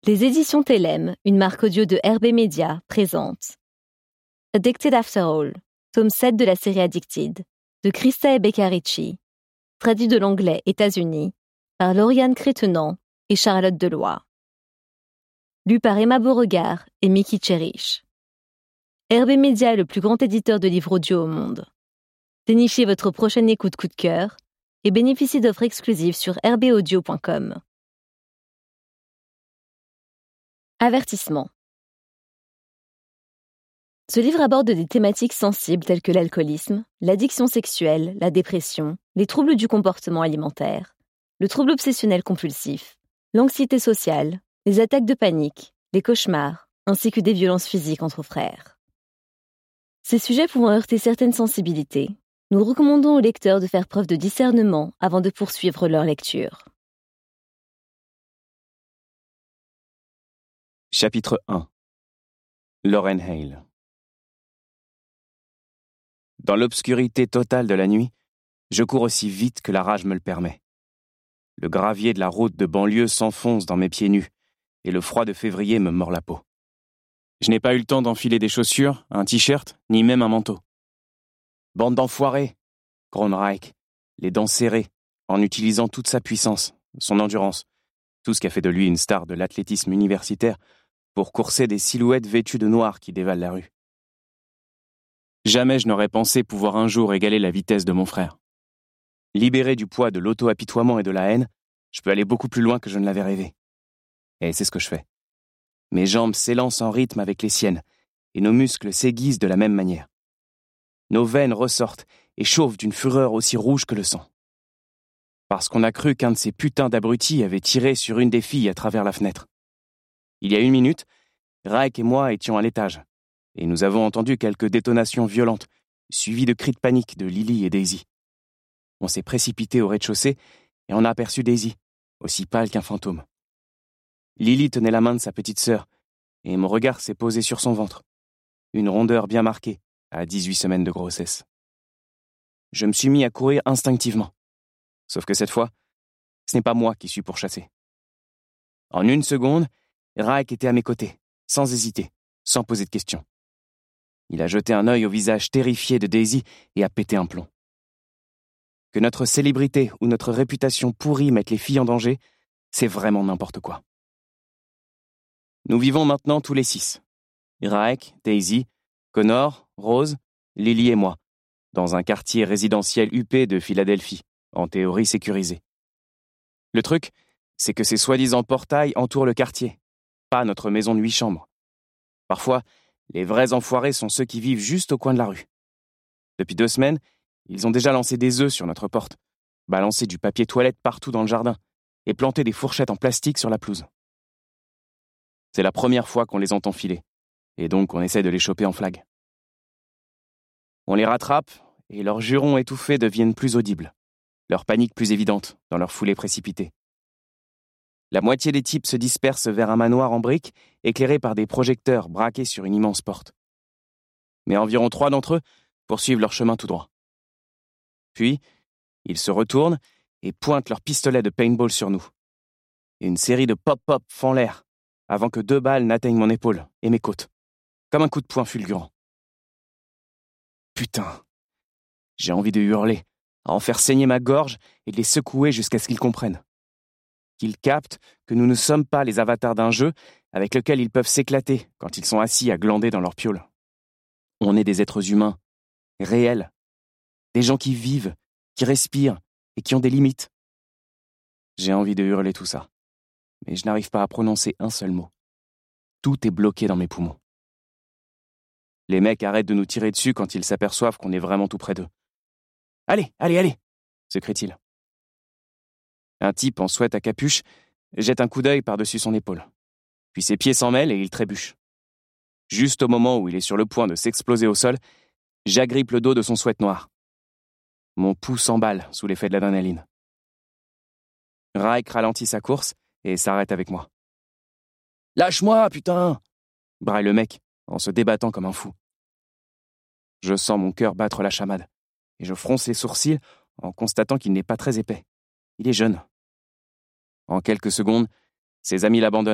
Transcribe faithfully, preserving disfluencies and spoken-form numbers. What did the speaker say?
Les éditions Télème, une marque audio de R B Media, présentent Addicted After All, tome sept de la série Addicted, de Krista Ebbeka-Ricci, traduit de l'anglais États-Unis par Lauriane Crétenant et Charlotte Deloy. Lu par Emma Beauregard et Mickey Cherish. R B Media est le plus grand éditeur de livres audio au monde. Dénichez votre prochaine écoute coup de cœur et bénéficiez d'offres exclusives sur r b audio point com. Avertissement. Ce livre aborde des thématiques sensibles telles que l'alcoolisme, l'addiction sexuelle, la dépression, les troubles du comportement alimentaire, le trouble obsessionnel compulsif, l'anxiété sociale, les attaques de panique, les cauchemars, ainsi que des violences physiques entre frères. Ces sujets pouvant heurter certaines sensibilités, nous recommandons aux lecteurs de faire preuve de discernement avant de poursuivre leur lecture. Chapitre un. Lauren Hale. Dans l'obscurité totale de la nuit, je cours aussi vite que la rage me le permet. Le gravier de la route de banlieue s'enfonce dans mes pieds nus, et le froid de février me mord la peau. Je n'ai pas eu le temps d'enfiler des chaussures, un t-shirt, ni même un manteau. Bande d'enfoirés, grogne Reich, les dents serrées, en utilisant toute sa puissance, son endurance, tout ce qui a fait de lui une star de l'athlétisme universitaire, pour courser des silhouettes vêtues de noir qui dévalent la rue. Jamais je n'aurais pensé pouvoir un jour égaler la vitesse de mon frère. Libéré du poids de l'auto-apitoiement et de la haine, je peux aller beaucoup plus loin que je ne l'avais rêvé. Et c'est ce que je fais. Mes jambes s'élancent en rythme avec les siennes, et nos muscles s'aiguisent de la même manière. Nos veines ressortent et chauffent d'une fureur aussi rouge que le sang. Parce qu'on a cru qu'un de ces putains d'abrutis avait tiré sur une des filles à travers la fenêtre. Il y a une minute, Raek et moi étions à l'étage, et nous avons entendu quelques détonations violentes, suivies de cris de panique de Lily et Daisy. On s'est précipité au rez-de-chaussée et on a aperçu Daisy, aussi pâle qu'un fantôme. Lily tenait la main de sa petite sœur, et mon regard s'est posé sur son ventre, une rondeur bien marquée, à dix-huit semaines de grossesse. Je me suis mis à courir instinctivement, sauf que cette fois, ce n'est pas moi qui suis pourchassé. En une seconde, Raek était à mes côtés, sans hésiter, sans poser de questions. Il a jeté un œil au visage terrifié de Daisy et a pété un plomb. Que notre célébrité ou notre réputation pourrie mette les filles en danger, c'est vraiment n'importe quoi. Nous vivons maintenant tous les six. Raek, Daisy, Connor, Rose, Lily et moi, dans un quartier résidentiel huppé de Philadelphie, en théorie sécurisé. Le truc, c'est que ces soi-disant portails entourent le quartier, pas notre maison de huit chambres. Parfois, les vrais enfoirés sont ceux qui vivent juste au coin de la rue. Depuis deux semaines, ils ont déjà lancé des œufs sur notre porte, balancé du papier toilette partout dans le jardin et planté des fourchettes en plastique sur la pelouse. C'est la première fois qu'on les entend filer, et donc on essaie de les choper en flag. On les rattrape, et leurs jurons étouffés deviennent plus audibles, leur panique plus évidente dans leur foulée précipitée. La moitié des types se dispersent vers un manoir en briques, éclairé par des projecteurs braqués sur une immense porte. Mais environ trois d'entre eux poursuivent leur chemin tout droit. Puis, ils se retournent et pointent leurs pistolets de paintball sur nous. Et une série de pop-pop fend l'air, avant que deux balles n'atteignent mon épaule et mes côtes, comme un coup de poing fulgurant. Putain, j'ai envie de hurler, à en faire saigner ma gorge et de les secouer jusqu'à ce qu'ils comprennent. Qu'ils captent que nous ne sommes pas les avatars d'un jeu avec lequel ils peuvent s'éclater quand ils sont assis à glander dans leur piole. On est des êtres humains, réels, des gens qui vivent, qui respirent et qui ont des limites. J'ai envie de hurler tout ça, mais je n'arrive pas à prononcer un seul mot. Tout est bloqué dans mes poumons. Les mecs arrêtent de nous tirer dessus quand ils s'aperçoivent qu'on est vraiment tout près d'eux. « Allez, allez, allez !» se crie-t-il. Un type en sweat à capuche jette un coup d'œil par-dessus son épaule. Puis ses pieds s'en mêlent et il trébuche. Juste au moment où il est sur le point de s'exploser au sol, j'agrippe le dos de son sweat noir. Mon pouls s'emballe sous l'effet de l'adrénaline. Raek ralentit sa course et s'arrête avec moi. « Lâche-moi, putain !» braille le mec en se débattant comme un fou. Je sens mon cœur battre la chamade et je fronce les sourcils en constatant qu'il n'est pas très épais. Il est jeune. En quelques secondes, ses amis l'abandonnent